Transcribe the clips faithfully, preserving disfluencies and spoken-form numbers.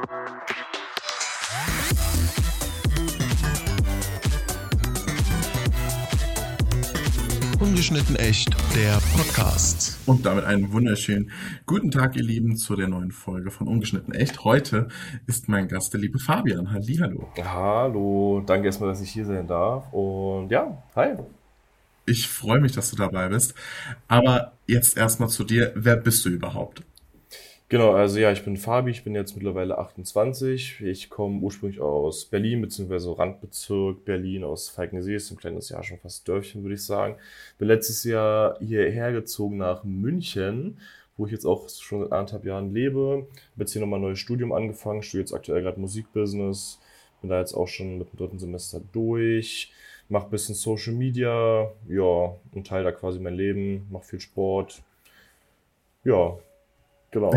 Ungeschnitten echt, der Podcast. Und damit einen wunderschönen guten Tag, ihr Lieben, zu der neuen Folge von Ungeschnitten echt. Heute ist mein Gast der liebe Fabian. Hallihallo. Hallo, danke erstmal, dass ich hier sein darf. Und ja, hi. Ich freue mich, dass du dabei bist. Aber jetzt erstmal zu dir. Wer bist du überhaupt? Genau, also ja, ich bin Fabi, ich bin jetzt mittlerweile achtundzwanzig. Ich komme ursprünglich aus Berlin, beziehungsweise Randbezirk Berlin, aus Falkensee, ist ein kleines Jahr, schon fast Dörfchen, würde ich sagen. Bin letztes Jahr hierher gezogen nach München, wo ich jetzt auch schon seit anderthalb Jahren lebe. Habe jetzt hier nochmal ein neues Studium angefangen, studiere jetzt aktuell gerade Musikbusiness. Bin da jetzt auch schon mit dem dritten Semester durch. Mache ein bisschen Social Media, ja, und teile da quasi mein Leben, mache viel Sport. Ja, genau.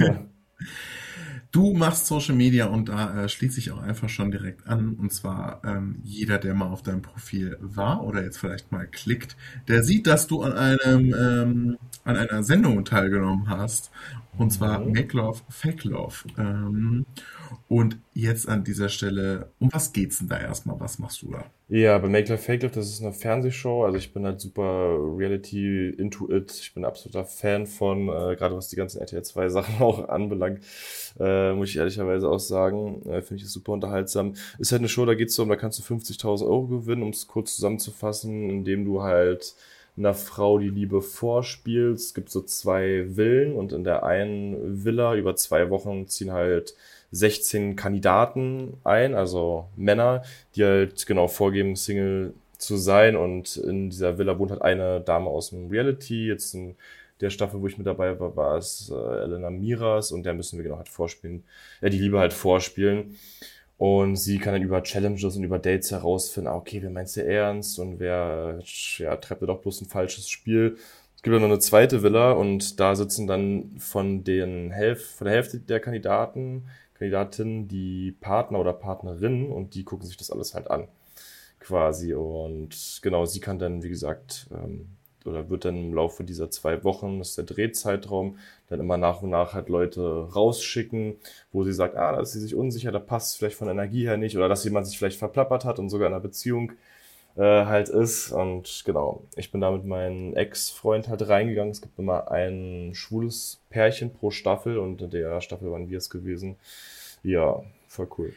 Du machst Social Media und da äh, schließe ich auch einfach schon direkt an. Und zwar ähm, jeder, der mal auf deinem Profil war oder jetzt vielleicht mal klickt, der sieht, dass du an einem ähm, an einer Sendung teilgenommen hast. Und zwar Mhm. Make Love, Fake Love. Ähm, und jetzt an dieser Stelle, um was geht's denn da erstmal? Was machst du da? Ja, bei Make Love Fake Love, das ist eine Fernsehshow. Also ich bin halt super Reality into it. Ich bin ein absoluter Fan von, äh, gerade was die ganzen R T L zwei Sachen auch anbelangt, äh, muss ich ehrlicherweise auch sagen. Äh, finde ich es super unterhaltsam. Ist halt eine Show, da geht's so um, da kannst du fünfzigtausend Euro gewinnen, um es kurz zusammenzufassen, indem du halt einer Frau die Liebe vorspielst. Es gibt so zwei Villen und in der einen Villa über zwei Wochen ziehen halt sechzehn Kandidaten ein, also Männer, die halt genau vorgeben, Single zu sein. Und in dieser Villa wohnt halt eine Dame aus dem Reality. Jetzt in der Staffel, wo ich mit dabei war, war es äh, Elena Miras und der müssen wir genau halt vorspielen, ja, die Liebe halt vorspielen. Und sie kann dann über Challenges und über Dates herausfinden, ah, okay, wer meint's dir ernst und wer äh, ja, treibt mir doch bloß ein falsches Spiel. Es gibt dann noch eine zweite Villa und da sitzen dann von den Hälf von der Hälfte der Kandidaten, Kandidatinnen die Partner oder Partnerinnen und die gucken sich das alles halt an, quasi. Und genau, sie kann dann, wie gesagt, ähm, oder wird dann im Laufe dieser zwei Wochen, das ist der Drehzeitraum, dann immer nach und nach halt Leute rausschicken, wo sie sagt, ah, da ist sie sich unsicher, da passt es vielleicht von der Energie her nicht oder dass jemand sich vielleicht verplappert hat und sogar in einer Beziehung äh, halt ist. Und genau, ich bin da mit meinem Ex-Freund halt reingegangen. Es gibt immer ein schwules Pärchen pro Staffel und in der Staffel waren wir es gewesen. Ja, voll cool.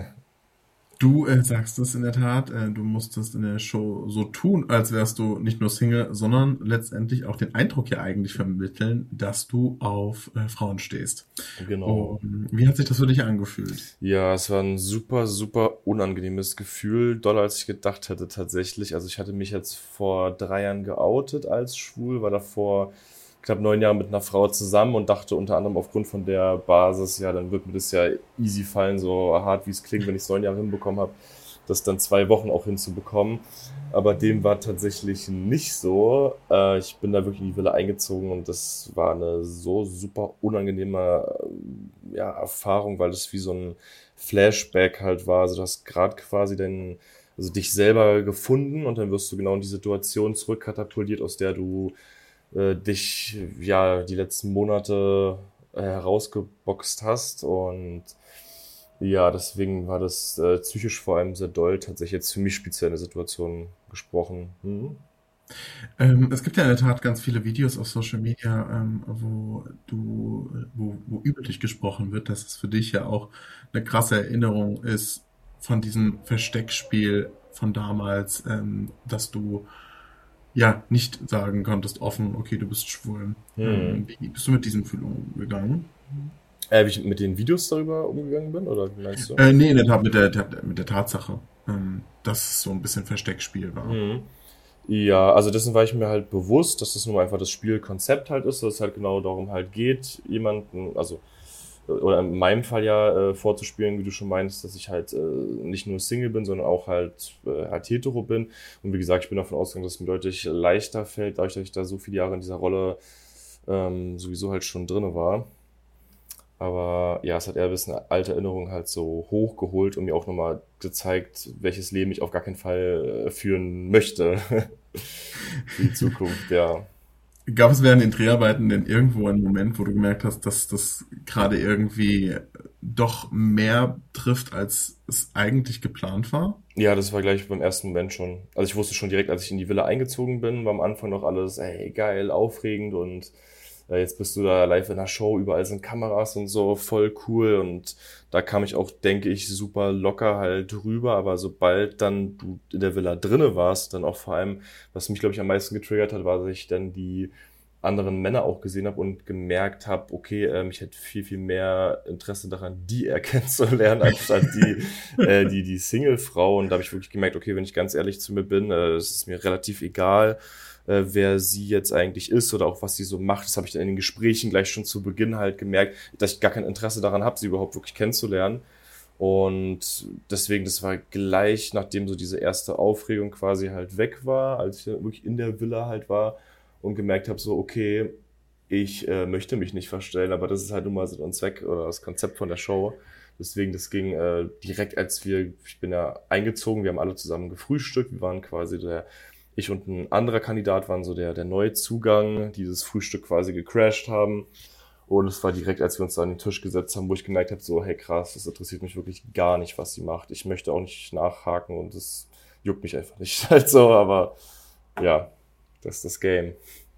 Du äh, sagst es in der Tat, äh, du musstest in der Show so tun, als wärst du nicht nur Single, sondern letztendlich auch den Eindruck ja eigentlich vermitteln, dass du auf äh, Frauen stehst. Genau. Und wie hat sich das für dich angefühlt? Ja, es war ein super, super unangenehmes Gefühl, doller als ich gedacht hätte tatsächlich. Also ich hatte mich jetzt vor drei Jahren geoutet als schwul, war davor knapp neun Jahre mit einer Frau zusammen und dachte unter anderem aufgrund von der Basis, ja, dann wird mir das ja easy fallen, so hart wie es klingt, wenn ich es neun Jahre hinbekommen habe, das dann zwei Wochen auch hinzubekommen. Aber dem war tatsächlich nicht so. Äh, ich bin da wirklich in die Villa eingezogen und das war eine so super unangenehme äh, ja, Erfahrung, weil es wie so ein Flashback halt war. Also du hast gerade quasi dein, also dich selber gefunden und dann wirst du genau in die Situation zurückkatapultiert, aus der du äh, dich ja die letzten Monate äh, herausgeboxt hast. Und ja, deswegen war das äh, psychisch vor allem sehr doll, tatsächlich jetzt für mich speziell eine Situation gesprochen. Mhm. Ähm, es gibt ja in der Tat ganz viele Videos auf Social Media, ähm, wo du, wo, wo über dich gesprochen wird, dass es für dich ja auch eine krasse Erinnerung ist von diesem Versteckspiel von damals, ähm, dass du ja nicht sagen konntest offen, okay, du bist schwul. Hm. Ähm, wie bist du mit diesem Gefühl umgegangen? Äh, wie ich mit den Videos darüber umgegangen bin, oder wie meinst du? Äh, nee, in der Tat mit der, mit der Tatsache, ähm, dass es so ein bisschen Versteckspiel war. Mhm. Ja, also dessen war ich mir halt bewusst, dass das nun einfach das Spielkonzept halt ist, dass es halt genau darum halt geht, jemanden, also oder in meinem Fall ja äh, vorzuspielen, wie du schon meinst, dass ich halt äh, nicht nur Single bin, sondern auch halt, äh, halt hetero bin. Und wie gesagt, ich bin davon ausgegangen, dass es mir deutlich leichter fällt, dadurch, dass ich da so viele Jahre in dieser Rolle ähm, sowieso halt schon drinne war. Aber ja, es hat eher ein bisschen alte Erinnerungen halt so hochgeholt und mir auch nochmal gezeigt, welches Leben ich auf gar keinen Fall äh, führen möchte für die Zukunft, ja. Gab es während den Dreharbeiten denn irgendwo einen Moment, wo du gemerkt hast, dass das gerade irgendwie doch mehr trifft, als es eigentlich geplant war? Ja, das war gleich beim ersten Moment schon. Also ich wusste schon direkt, als ich in die Villa eingezogen bin, war am Anfang noch alles, ey, geil, aufregend und äh, jetzt bist du da live in der Show, überall sind Kameras und so, voll cool und da kam ich auch, denke ich, super locker halt rüber, aber sobald dann du in der Villa drinne warst, dann auch vor allem, was mich, glaube ich, am meisten getriggert hat, war, dass ich dann die anderen Männer auch gesehen habe und gemerkt habe, okay, ähm, ich hätte viel, viel mehr Interesse daran, die er kennenzulernen, anstatt die, äh, die, die Single-Frau. Und da habe ich wirklich gemerkt, okay, wenn ich ganz ehrlich zu mir bin, äh, es ist mir relativ egal, äh, wer sie jetzt eigentlich ist oder auch was sie so macht. Das habe ich dann in den Gesprächen gleich schon zu Beginn halt gemerkt, dass ich gar kein Interesse daran habe, sie überhaupt wirklich kennenzulernen. Und deswegen, das war gleich, nachdem so diese erste Aufregung quasi halt weg war, als ich wirklich in der Villa halt war, und gemerkt habe, so, okay, ich äh, möchte mich nicht verstellen, aber das ist halt nun mal so ein Zweck oder das Konzept von der Show. Deswegen, das ging äh, direkt, als wir, ich bin ja eingezogen, wir haben alle zusammen gefrühstückt, wir waren quasi der, ich und ein anderer Kandidat waren so der, der Neuzugang, die dieses Frühstück quasi gecrashed haben. Und es war direkt, als wir uns da an den Tisch gesetzt haben, wo ich gemerkt habe, so, hey krass, das interessiert mich wirklich gar nicht, was sie macht. Ich möchte auch nicht nachhaken und das juckt mich einfach nicht halt so, aber ja, das ist das Game.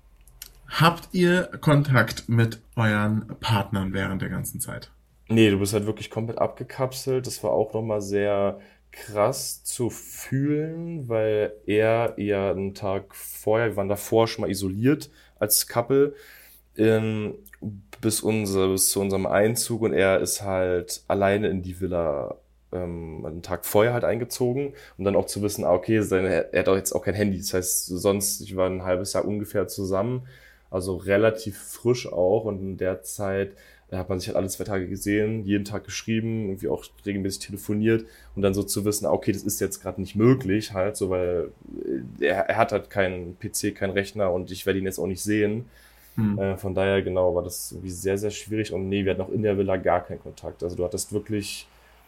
Habt ihr Kontakt mit euren Partnern während der ganzen Zeit? Nee, du bist halt wirklich komplett abgekapselt. Das war auch nochmal sehr krass zu fühlen, weil er eher einen Tag vorher, wir waren davor schon mal isoliert als Couple, ähm, bis, unser, bis zu unserem Einzug und er ist halt alleine in die Villa ähm, einen Tag vorher halt eingezogen und dann auch zu wissen, ah, okay, seine, er hat auch jetzt auch kein Handy. Das heißt, sonst, ich war ein halbes Jahr ungefähr zusammen, also relativ frisch auch und in der Zeit da hat man sich halt alle zwei Tage gesehen, jeden Tag geschrieben, irgendwie auch regelmäßig telefoniert und dann so zu wissen, ah, okay, das ist jetzt gerade nicht möglich halt, so weil er, er hat halt keinen P C, keinen Rechner und ich werde ihn jetzt auch nicht sehen. Hm. Äh, von daher, genau, war das irgendwie sehr, sehr schwierig und nee, wir hatten auch in der Villa gar keinen Kontakt. Also du hattest wirklich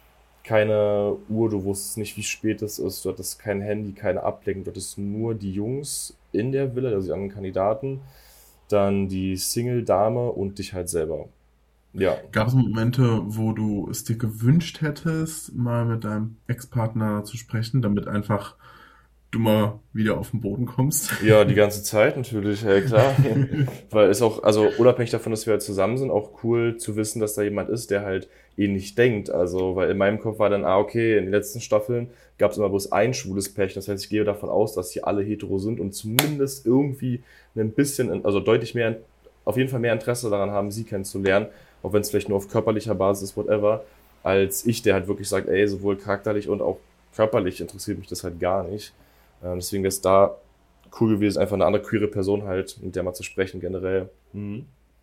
keine Uhr, du wusstest nicht, wie spät es ist, du hattest kein Handy, keine Ablenkung, du hattest nur die Jungs in der Villa, also die anderen Kandidaten, dann die Single-Dame und dich halt selber. Ja. Gab es Momente, wo du es dir gewünscht hättest, mal mit deinem Ex-Partner zu sprechen, damit einfach du mal wieder auf den Boden kommst? Ja, die ganze Zeit natürlich, ja klar. Weil es auch, also unabhängig davon, dass wir halt zusammen sind, auch cool zu wissen, dass da jemand ist, der halt ähnlich denkt. Also, weil in meinem Kopf war dann, ah, okay, in den letzten Staffeln gab es immer bloß ein schwules Pärchen. Das heißt, ich gehe davon aus, dass hier alle hetero sind und zumindest irgendwie ein bisschen, also deutlich mehr, auf jeden Fall mehr Interesse daran haben, sie kennenzulernen. Auch wenn es vielleicht nur auf körperlicher Basis ist, whatever, als ich, der halt wirklich sagt, ey, sowohl charakterlich und auch körperlich interessiert mich das halt gar nicht. Ähm, deswegen wäre es da cool gewesen, einfach eine andere queere Person halt, mit der mal zu sprechen generell. Mhm.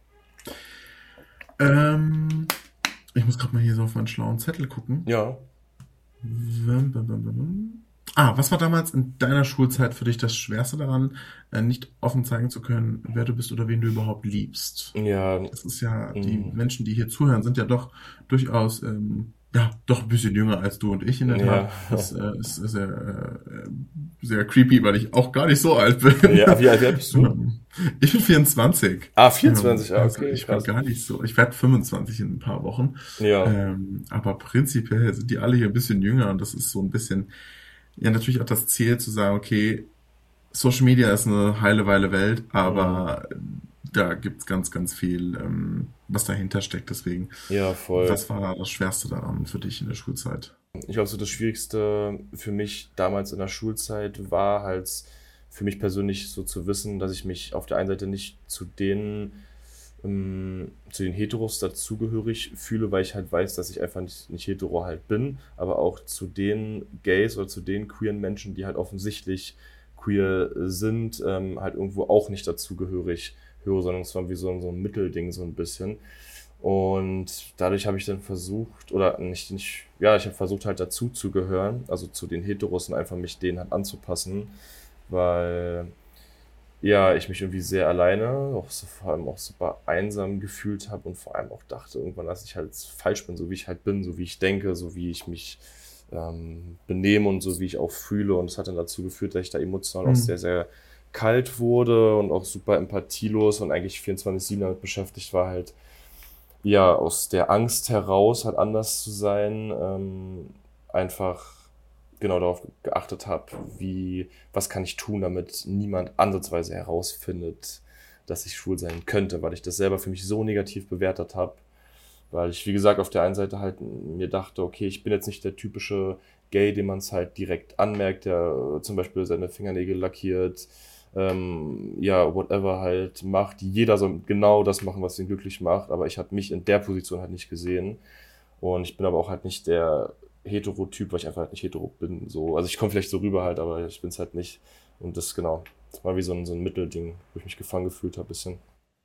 Ähm, ich muss gerade mal hier so auf meinen schlauen Zettel gucken. Ja. Wum, wum, wum, wum. Ah, was war damals in deiner Schulzeit für dich das Schwerste daran, äh, nicht offen zeigen zu können, wer du bist oder wen du überhaupt liebst? Ja. Das ist ja, Mhm. die Menschen, die hier zuhören, sind ja doch durchaus, ähm, ja, doch ein bisschen jünger als du und ich in der Tat. Ja. Das äh, ist sehr, äh, sehr creepy, weil ich auch gar nicht so alt bin. Ja, wie alt wie alt bist du? Ich bin vierundzwanzig. Ah, vierundzwanzig, Ähm, ah, also okay, ich bin krass. gar nicht so. Ich werde fünfundzwanzig in ein paar Wochen. Ja. Ähm, aber prinzipiell sind die alle hier ein bisschen jünger und das ist so ein bisschen, ja, natürlich auch das Ziel zu sagen, okay, Social Media ist eine heile Weile Welt, aber da gibt's ganz, ganz viel, ähm, was dahinter steckt. Deswegen, Ja, voll. was war das Schwerste daran für dich in der Schulzeit? Ich glaube, so das Schwierigste für mich damals in der Schulzeit war halt für mich persönlich so zu wissen, dass ich mich auf der einen Seite nicht zu den, ähm, zu den Heteros dazugehörig fühle, weil ich halt weiß, dass ich einfach nicht, nicht hetero halt bin, aber auch zu den Gays oder zu den queeren Menschen, die halt offensichtlich queer sind, ähm, halt irgendwo auch nicht dazugehörig höre, sondern es war wie so, ein- so ein Mittelding so ein bisschen. Und dadurch habe ich dann versucht, oder nicht, nicht, ja, ich habe versucht halt dazu zu gehören, also zu den Heteros und einfach mich denen halt anzupassen, weil ja, ich mich irgendwie sehr alleine, auch so, vor allem auch super einsam gefühlt habe und vor allem auch dachte irgendwann, dass ich halt falsch bin, so wie ich halt bin, so wie ich denke, so wie ich mich ähm, benehme und so wie ich auch fühle. Und es hat dann dazu geführt, dass ich da emotional auch Mhm. sehr, sehr kalt wurde und auch super empathielos und eigentlich vierundzwanzig sieben damit beschäftigt war, halt ja, aus der Angst heraus halt anders zu sein, ähm, einfach genau darauf geachtet habe, wie, was kann ich tun, damit niemand ansatzweise herausfindet, dass ich schwul sein könnte, weil ich das selber für mich so negativ bewertet habe, weil ich, wie gesagt, auf der einen Seite halt mir dachte, okay, ich bin jetzt nicht der typische Gay, dem man es halt direkt anmerkt, der äh, zum Beispiel seine Fingernägel lackiert, ähm, ja, whatever halt macht. Jeder soll genau das machen, was ihn glücklich macht, aber ich habe mich in der Position halt nicht gesehen. Und ich bin aber auch halt nicht der Heterotyp, weil ich einfach halt nicht hetero bin. So. Also ich komme vielleicht so rüber halt, aber ich bin es halt nicht. Und das genau, das war wie so ein, so ein Mittelding, wo ich mich gefangen gefühlt habe, bisschen.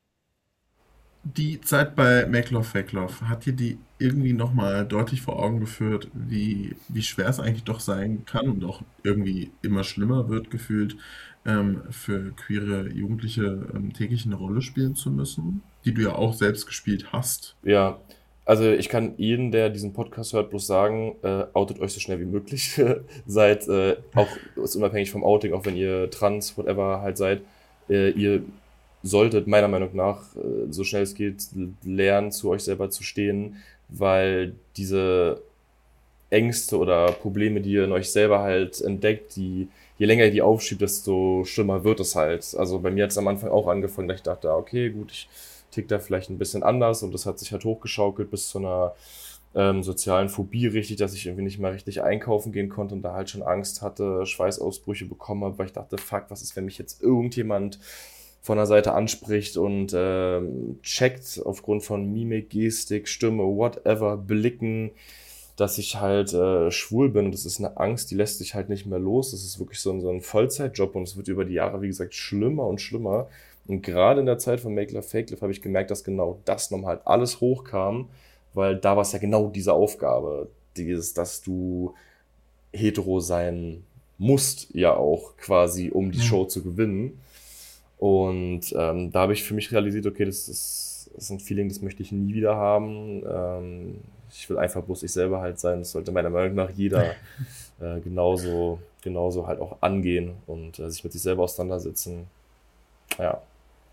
Die Zeit bei Make Love Fake Love, hat dir die irgendwie nochmal deutlich vor Augen geführt, wie, wie schwer es eigentlich doch sein kann und auch irgendwie immer schlimmer wird gefühlt, ähm, für queere Jugendliche ähm, täglich eine Rolle spielen zu müssen, die du ja auch selbst gespielt hast? Ja, also ich kann jedem, der diesen Podcast hört, bloß sagen, äh, outet euch so schnell wie möglich. Seid äh, auch ist unabhängig vom Outing, auch wenn ihr trans, whatever halt seid, äh, ihr solltet meiner Meinung nach äh, so schnell es geht lernen, zu euch selber zu stehen, weil diese Ängste oder Probleme, die ihr in euch selber halt entdeckt, die, je länger ihr die aufschiebt, desto schlimmer wird es halt. Also bei mir hat es am Anfang auch angefangen, dass ich dachte, ah, okay, gut, ich tick da vielleicht ein bisschen anders und das hat sich halt hochgeschaukelt bis zu einer ähm, sozialen Phobie richtig, dass ich irgendwie nicht mehr richtig einkaufen gehen konnte und da halt schon Angst hatte, Schweißausbrüche bekommen habe, weil ich dachte, fuck, was ist, wenn mich jetzt irgendjemand von der Seite anspricht und ähm, checkt aufgrund von Mimik, Gestik, Stimme, whatever, Blicken, dass ich halt äh, schwul bin und das ist eine Angst, die lässt sich halt nicht mehr los. Das ist wirklich so ein, so ein Vollzeitjob und es wird über die Jahre, wie gesagt, schlimmer und schlimmer. Und gerade in der Zeit von Make Love Fake Love habe ich gemerkt, dass genau das nochmal halt alles hochkam, weil da war es ja genau diese Aufgabe, dieses, dass du hetero sein musst, ja auch quasi, um die Hm. Show zu gewinnen. Und ähm, da habe ich für mich realisiert, okay, das ist, das ist ein Feeling, das möchte ich nie wieder haben. Ähm, ich will einfach bloß ich selber halt sein. Das sollte meiner Meinung nach jeder äh, genauso, genauso halt auch angehen und äh, sich mit sich selber auseinandersetzen. Ja,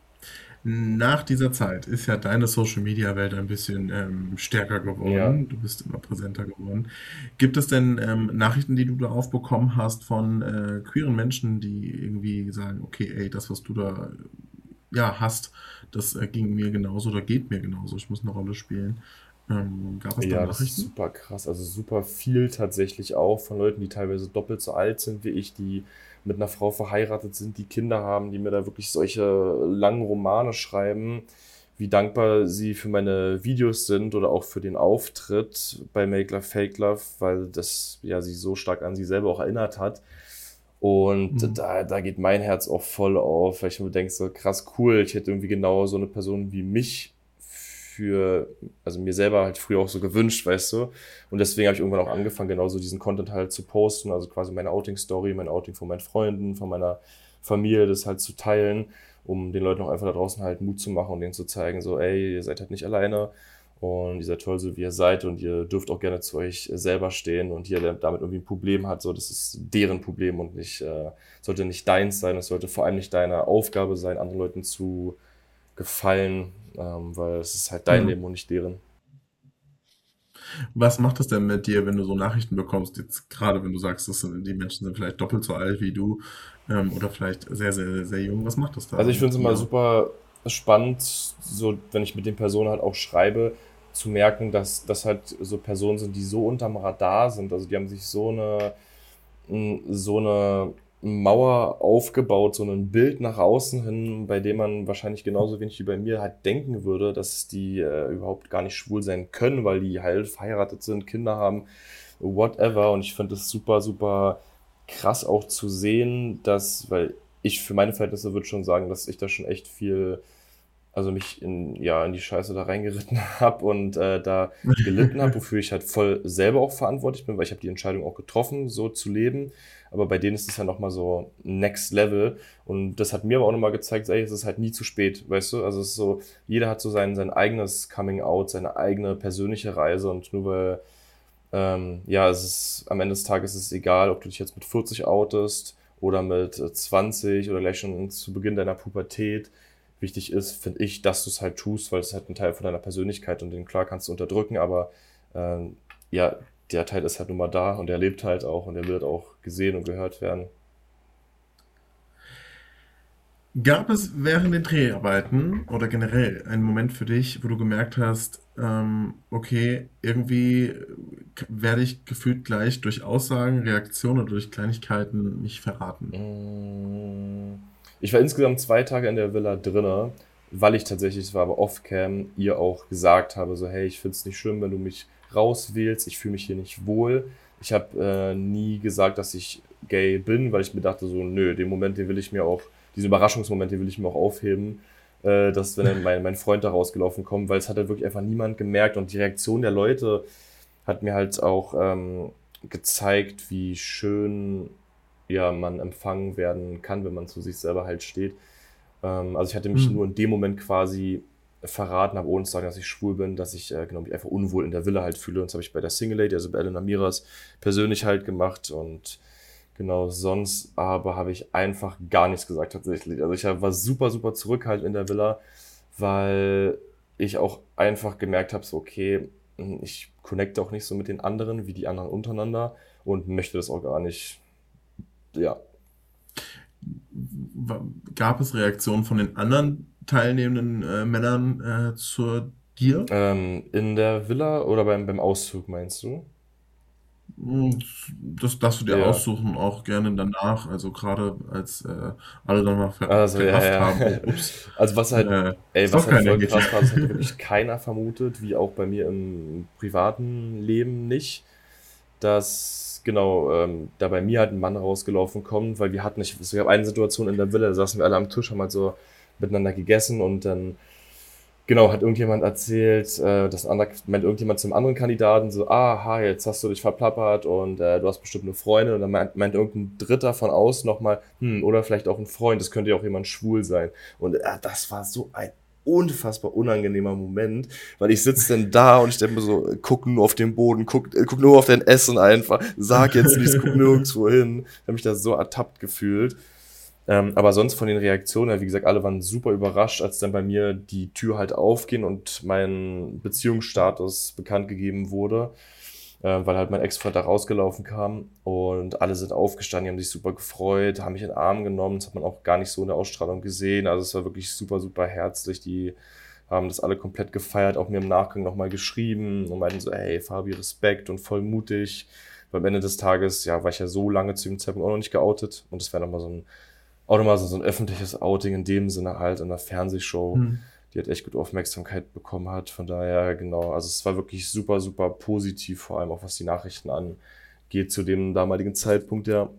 Nach dieser Zeit ist ja deine Social-Media-Welt ein bisschen ähm, stärker ja, geworden. Du bist immer präsenter geworden. Gibt es denn ähm, Nachrichten, die du da aufbekommen hast von äh, queeren Menschen, die irgendwie sagen, okay, ey, das, was du da ja, hast, das äh, ging mir genauso oder geht mir genauso, ich muss eine Rolle spielen. Ähm, gab es da ja, das ist Nachrichten? super krass. Also super viel tatsächlich auch von Leuten, die teilweise doppelt so alt sind wie ich, die mit einer Frau verheiratet sind, die Kinder haben, die mir da wirklich solche langen Romane schreiben, wie dankbar sie für meine Videos sind oder auch für den Auftritt bei Make Love Fake Love, weil das ja sie so stark an sie selber auch erinnert hat. Und Mhm. da, da geht mein Herz auch voll auf, weil ich mir denke, so krass cool, ich hätte irgendwie genau so eine Person wie mich für, also mir selber halt früher auch so gewünscht, weißt du. Und deswegen habe ich irgendwann auch angefangen, genauso diesen Content halt zu posten, also quasi meine Outing-Story, mein Outing von meinen Freunden, von meiner Familie, das halt zu teilen, um den Leuten auch einfach da draußen halt Mut zu machen und denen zu zeigen, so, ey, ihr seid halt nicht alleine und ihr seid toll, so wie ihr seid und ihr dürft auch gerne zu euch selber stehen und jeder, der damit irgendwie ein Problem hat, so, das ist deren Problem und nicht, äh, sollte nicht deins sein, es sollte vor allem nicht deine Aufgabe sein, anderen Leuten zu gefallen, ähm, weil es ist halt dein Mhm. Leben und nicht deren. Was macht es denn mit dir, wenn du so Nachrichten bekommst, jetzt gerade wenn du sagst, das sind, die Menschen sind vielleicht doppelt so alt wie du ähm, oder vielleicht sehr, sehr, sehr jung, was macht das Also da ich finde mit es immer dir? super spannend, so wenn ich mit den Personen halt auch schreibe, zu merken, dass das halt so Personen sind, die so unterm Radar sind. Also die haben sich so eine m, so eine Mauer aufgebaut, so ein Bild nach außen hin, bei dem man wahrscheinlich genauso wenig wie bei mir halt denken würde, dass die äh, überhaupt gar nicht schwul sein können, weil die halt verheiratet sind, Kinder haben, whatever. Und ich finde es super, super krass auch zu sehen, dass, weil ich für meine Verhältnisse würde schon sagen, dass ich da schon echt viel, also mich in, ja, in die Scheiße da reingeritten habe und äh, da gelitten habe, wofür ich halt voll selber auch verantwortlich bin, weil ich habe die Entscheidung auch getroffen, so zu leben. Aber bei denen ist es ja nochmal so Next Level. Und das hat mir aber auch nochmal gezeigt, ey, es ist halt nie zu spät, weißt du? Also es ist so, jeder hat so sein, sein eigenes Coming Out, seine eigene persönliche Reise und nur weil, ähm, ja, es ist, am Ende des Tages ist es egal, ob du dich jetzt mit vierzig outest oder mit äh, zwanzig oder gleich schon zu Beginn deiner Pubertät. wichtig ist, finde ich, dass du es halt tust, weil es halt ein Teil von deiner Persönlichkeit und den klar kannst du unterdrücken, aber ähm, ja, der Teil ist halt nun mal da und der lebt halt auch und der wird auch gesehen und gehört werden. Gab es während den Dreharbeiten oder generell einen Moment für dich, wo du gemerkt hast, ähm, okay, irgendwie k- werde ich gefühlt gleich durch Aussagen, Reaktionen oder durch Kleinigkeiten mich verraten? Mm, Ich war insgesamt zwei Tage in der Villa drinne, weil ich tatsächlich, es war aber off-cam, ihr auch gesagt habe, so hey, ich finde es nicht schlimm, wenn du mich rauswählst, ich fühle mich hier nicht wohl. Ich habe äh, nie gesagt, dass ich gay bin, weil ich mir dachte so, nö, den Moment, den will ich mir auch, diesen Überraschungsmoment, den will ich mir auch aufheben, äh, dass wenn dann mein, mein Freund da rausgelaufen kommt, weil es hat halt wirklich einfach niemand gemerkt und die Reaktion der Leute hat mir halt auch ähm, gezeigt, wie schön ja, man empfangen werden kann, wenn man zu sich selber halt steht. Ähm, also ich hatte mich Hm. nur in dem Moment quasi verraten, habe ohne zu sagen, dass ich schwul bin, dass ich äh, genau, mich einfach unwohl in der Villa halt fühle. Und das habe ich bei der Single Lady, also bei Elena Miras, persönlich halt gemacht. Und genau, sonst aber habe ich einfach gar nichts gesagt tatsächlich. Also ich hab- war super, super zurückhaltend in der Villa, weil ich auch einfach gemerkt habe, so okay, mh, ich connecte auch nicht so mit den anderen, wie die anderen untereinander und möchte das auch gar nicht, ja. Wa- Gab es Reaktionen von den anderen teilnehmenden äh, Männern äh, zu dir? Ähm, in der Villa oder beim, beim Auszug meinst du? Hm, Das darfst du dir Ja. aussuchen, auch gerne danach. Also gerade als äh, alle dann mal ver Also, ja, gerafft ja. haben, oh, ups, Also, was halt, äh, ey, ist was doch halt keiner voll Hetero. krass war, das hätte wirklich keiner vermutet, wie auch bei mir im privaten Leben nicht, dass, genau, ähm, da bei mir halt ein Mann rausgelaufen kommt, weil wir hatten, ich, es gab eine Situation in der Villa, da saßen wir alle am Tisch, haben halt so miteinander gegessen und dann genau, hat irgendjemand erzählt, äh, dass ein anderer, meint irgendjemand zum anderen Kandidaten so, aha, jetzt hast du dich verplappert und äh, du hast bestimmt eine Freundin und dann meint, meint irgendein Dritter von außen nochmal, hm, oder vielleicht auch ein Freund, das könnte ja auch jemand schwul sein. Und äh, das war so ein unfassbar unangenehmer Moment, weil ich sitze denn da und ich denke mir so, guck nur auf den Boden, guck, äh, guck nur auf dein Essen einfach, sag jetzt nichts, guck nirgendwo hin. Ich habe mich da so ertappt gefühlt. Ähm, aber sonst von den Reaktionen, ja, wie gesagt, alle waren super überrascht, als dann bei mir die Tür halt aufging und mein Beziehungsstatus bekannt gegeben wurde, äh, weil halt mein Ex-Freund da rausgelaufen kam und alle sind aufgestanden, die haben sich super gefreut, haben mich in den Arm genommen, das hat man auch gar nicht so in der Ausstrahlung gesehen, also es war wirklich super, super herzlich, die haben das alle komplett gefeiert, auch mir im Nachgang nochmal geschrieben und meinten so, hey Fabi, Respekt und voll mutig. Weil am Ende des Tages, ja, war ich ja so lange zu dem Zeitpunkt auch noch nicht geoutet und das wäre nochmal so ein auch nochmal so, so ein öffentliches Outing in dem Sinne halt in einer Fernsehshow, Hm. die halt echt gut Aufmerksamkeit bekommen hat. Von daher, genau, also es war wirklich super, super positiv, vor allem auch was die Nachrichten angeht zu dem damaligen Zeitpunkt, ja.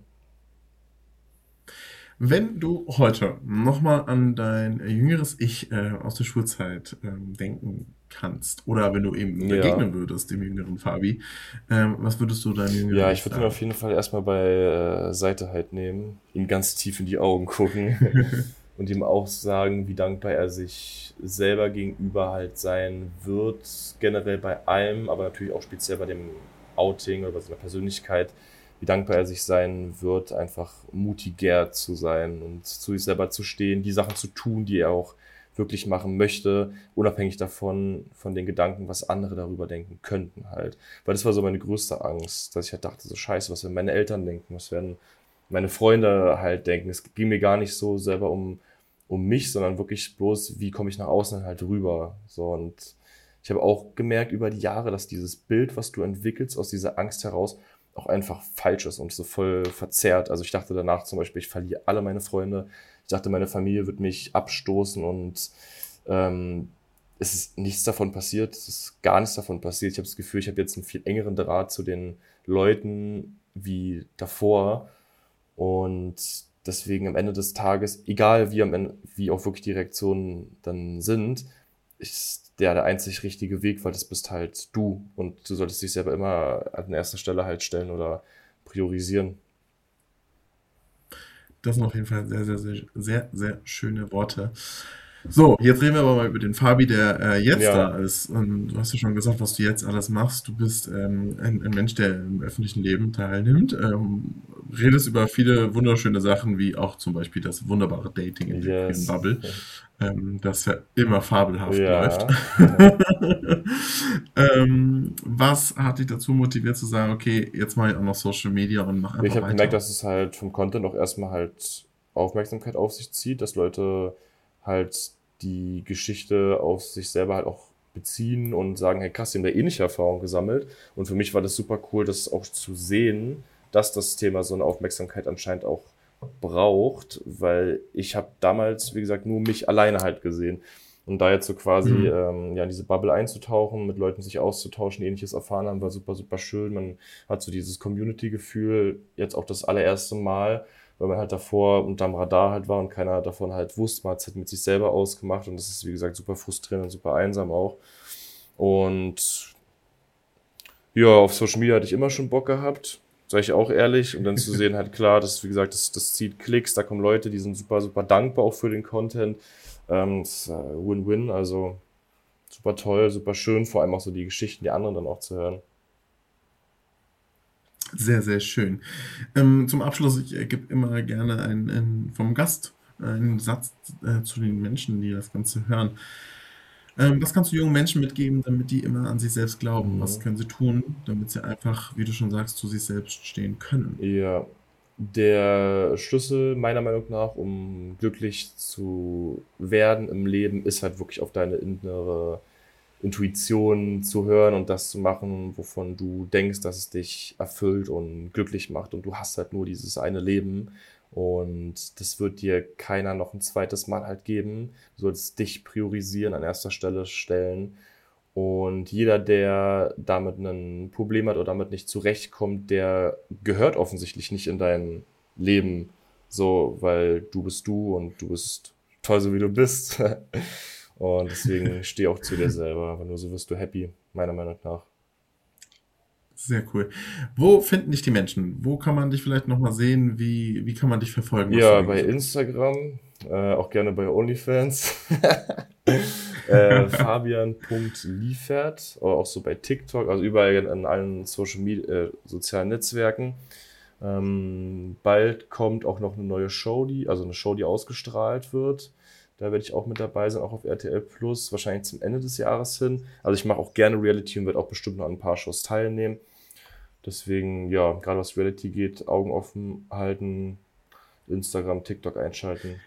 Wenn du heute nochmal an dein jüngeres Ich äh, aus der Schulzeit ähm, denken kannst, oder wenn du ihm Ja. begegnen würdest, dem jüngeren Fabi, ähm, was würdest du deinem Ja, jüngeren ich Ich würde ihn auf sagen? jeden Fall erstmal bei äh, Seite halt nehmen, ihm ganz tief in die Augen gucken und ihm auch sagen, wie dankbar er sich selber gegenüber halt sein wird, generell bei allem, aber natürlich auch speziell bei dem Outing oder bei seiner Persönlichkeit, wie dankbar er sich sein wird, einfach mutiger zu sein und zu sich selber zu stehen, die Sachen zu tun, die er auch wirklich machen möchte, unabhängig davon, von den Gedanken, was andere darüber denken könnten halt. Weil das war so meine größte Angst, dass ich halt dachte, so scheiße, was werden meine Eltern denken, was werden meine Freunde halt denken. Es ging mir gar nicht so selber um, um mich, sondern wirklich bloß, wie komme ich nach außen halt rüber. So, und ich habe auch gemerkt über die Jahre, dass dieses Bild, was du entwickelst, aus dieser Angst heraus, auch einfach falsch ist und so voll verzerrt. Also ich dachte danach zum Beispiel, ich verliere alle meine Freunde. Ich dachte, meine Familie wird mich abstoßen und ähm, es ist nichts davon passiert. Es ist gar nichts davon passiert. Ich habe das Gefühl, ich habe jetzt einen viel engeren Draht zu den Leuten wie davor. Und deswegen am Ende des Tages, egal wie am Ende, wie auch wirklich die Reaktionen dann sind, ist der der einzig richtige Weg, weil das bist halt du und du solltest dich selber immer an erster Stelle halt stellen oder priorisieren. Das sind auf jeden Fall sehr, sehr, sehr, sehr, sehr schöne Worte. So, jetzt reden wir aber mal über den Fabi, der äh, jetzt Ja, da ist. Und du hast ja schon gesagt, was du jetzt alles machst. Du bist ähm, ein, ein Mensch, der im öffentlichen Leben teilnimmt. Ähm, redest über viele wunderschöne Sachen, wie auch zum Beispiel das wunderbare Dating in der queeren yes. Bubble, ähm, das ja immer fabelhaft läuft. Ja. ähm, was hat dich dazu motiviert zu sagen, okay, jetzt mache ich auch noch Social Media und mach Ich einfach habe gemerkt, weiter? dass es halt vom Content auch erstmal halt Aufmerksamkeit auf sich zieht, dass Leute halt die Geschichte auf sich selber halt auch beziehen und sagen, hey krass, die haben da ähnliche Erfahrungen gesammelt. Und für mich war das super cool, das auch zu sehen, dass das Thema so eine Aufmerksamkeit anscheinend auch braucht, weil ich habe damals, wie gesagt, nur mich alleine halt gesehen. Und da jetzt so quasi Mhm. ähm, ja, in diese Bubble einzutauchen, mit Leuten sich auszutauschen, die ähnliches erfahren haben, war super, super schön. Man hat so dieses Community-Gefühl, jetzt auch das allererste Mal, weil man halt davor unterm Radar halt war und keiner davon halt wusste. Man hat es halt mit sich selber ausgemacht und das ist, wie gesagt, super frustrierend und super einsam auch. Und ja, auf Social Media hatte ich immer schon Bock gehabt, sage ich auch ehrlich. Und dann zu sehen halt klar, das, wie gesagt, das, das zieht Klicks, da kommen Leute, die sind super, super dankbar auch für den Content. Ähm, das ist äh, Win-Win, also super toll, super schön, vor allem auch so die Geschichten, die anderen dann auch zu hören. Sehr, sehr schön. Ähm, zum Abschluss, ich äh, gebe immer gerne einen, einen vom Gast einen Satz äh, zu den Menschen, die das Ganze hören. Ähm, was kannst du jungen Menschen mitgeben, damit die immer an sich selbst glauben? Was Mhm. können sie tun, damit sie einfach, wie du schon sagst, zu sich selbst stehen können? Ja, der Schlüssel meiner Meinung nach, um glücklich zu werden im Leben, ist halt wirklich auf deine innere Intuition zu hören und das zu machen, wovon du denkst, dass es dich erfüllt und glücklich macht. Und du hast halt nur dieses eine Leben und das wird dir keiner noch ein zweites Mal halt geben. Du solltest dich priorisieren, an erster Stelle stellen. Und jeder, der damit ein Problem hat oder damit nicht zurechtkommt, der gehört offensichtlich nicht in dein Leben. So, weil du bist du und du bist toll, so wie du bist. Und deswegen steh auch zu dir selber, weil nur so wirst du happy, meiner Meinung nach. Sehr cool. Wo finden dich die Menschen? Wo kann man dich vielleicht nochmal sehen? Wie, wie kann man dich verfolgen, was du Ja, eigentlich bei so tust? Instagram, äh, auch gerne bei OnlyFans. äh, Fabian.liefert, oder auch so bei TikTok, also überall in, in allen Social Media, äh, sozialen Netzwerken. Ähm, bald kommt auch noch eine neue Show, die, also eine Show, die ausgestrahlt wird. Da werde ich auch mit dabei sein, auch auf R T L Plus, wahrscheinlich zum Ende des Jahres hin. Also ich mache auch gerne Reality und werde auch bestimmt noch an ein paar Shows teilnehmen. Deswegen, ja, gerade was Reality geht, Augen offen halten, Instagram, TikTok einschalten.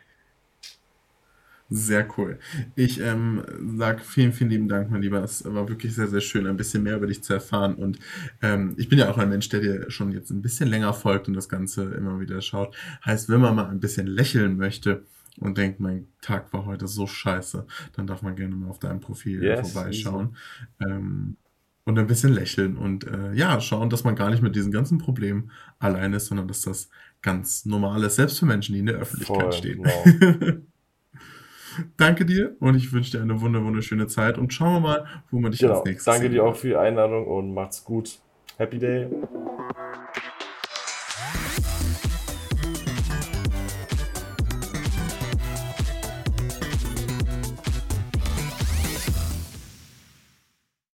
Sehr cool. Ich ähm, sag vielen, vielen lieben Dank, mein Lieber. Es war wirklich sehr, sehr schön, ein bisschen mehr über dich zu erfahren. Und ähm, ich bin ja auch ein Mensch, der dir schon jetzt ein bisschen länger folgt und das Ganze immer wieder schaut. Heißt, wenn man mal ein bisschen lächeln möchte und denkt, mein Tag war heute so scheiße, dann darf man gerne mal auf deinem Profil äh, Yes, easy. vorbeischauen. Ähm, und ein bisschen lächeln und äh, ja, schauen, dass man gar nicht mit diesen ganzen Problemen allein ist, sondern dass das ganz normal ist, selbst für Menschen, die in der Öffentlichkeit Voll, stehen. genau. Danke dir und ich wünsche dir eine wunder wunderschöne Zeit und schauen wir mal, wo wir dich als Genau. nächstes Danke sehen dir auch werden. für die Einladung und macht's gut. Happy Day.